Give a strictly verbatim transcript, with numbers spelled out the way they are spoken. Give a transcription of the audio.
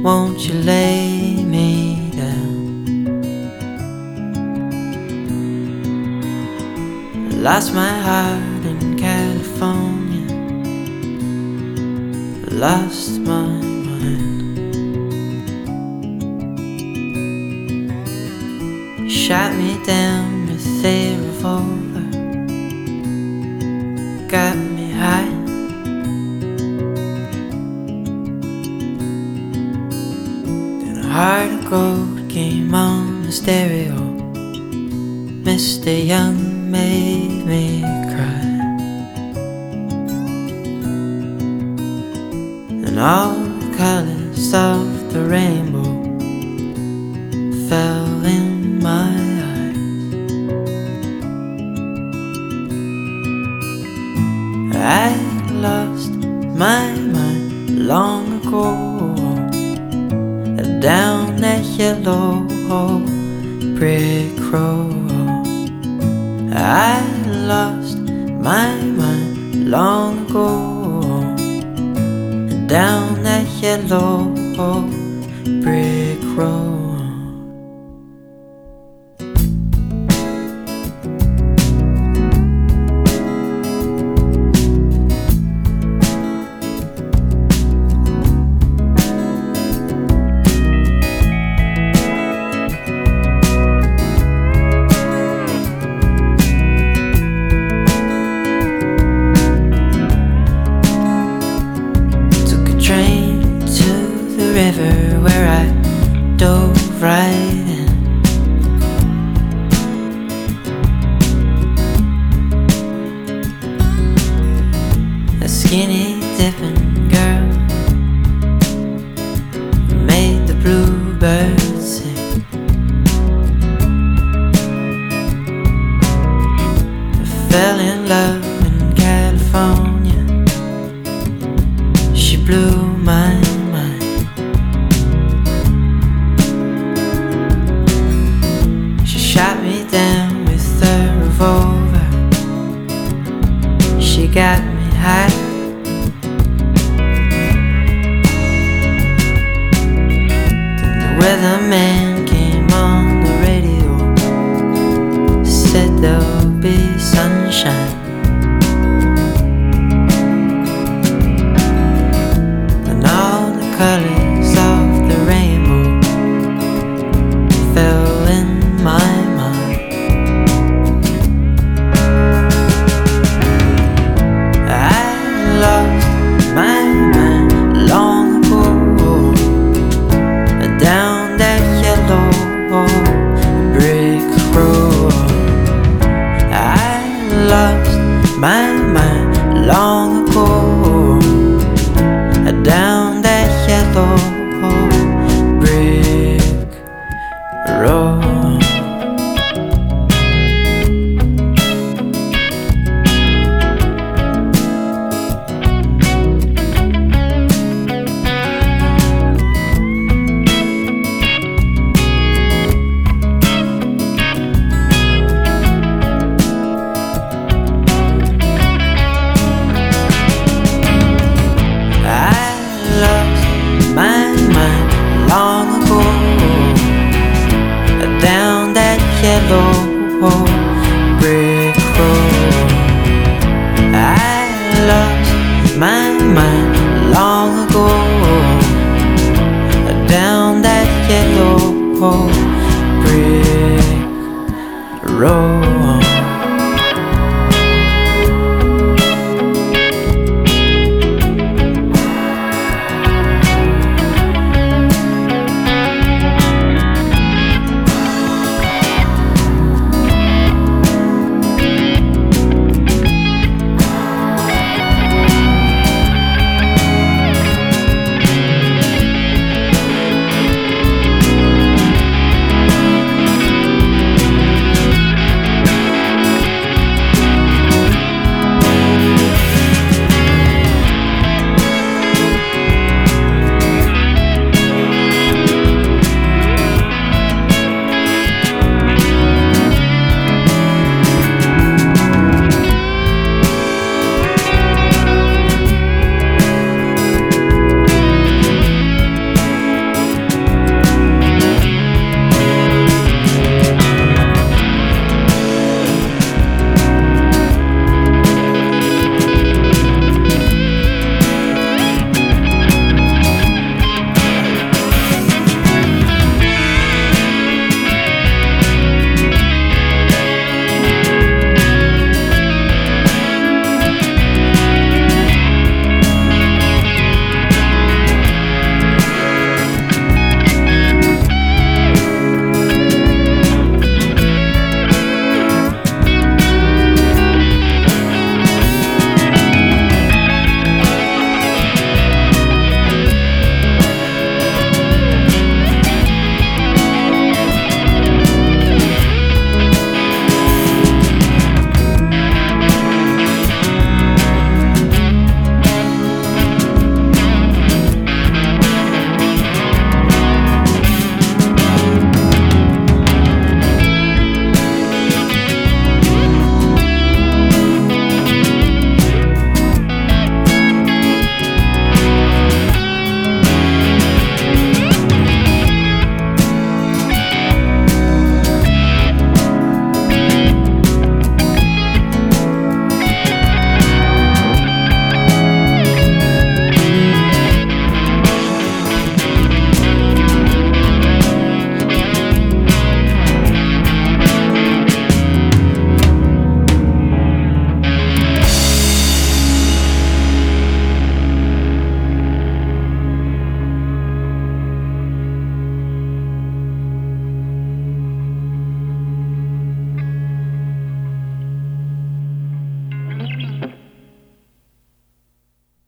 won't you lay me down? I lost my heart in California, I lost my mind. Shot me down with a revolver, got me high. Then a heart of gold came on the stereo, Mister Young made me cry. And all the colors of the rainbow fell in my eyes. I lost my mind long ago, down that yellow brick road. I lost my mind long ago, down that yellow brick road. River where I dove right in. A skinny dipping girl made the bluebirds sing. I fell in love in California, she blew my mind. Shot me down with a revolver, she got me high. Then the weatherman came on the radio, said there'll be sunshine. And all the colors of the rainbow fell in my down that yellow brick road. I lost my mind long ago, down that yellow brick road. My mind long ago, down that yellow brick road. I lost my mind long ago, down that yellow brick road.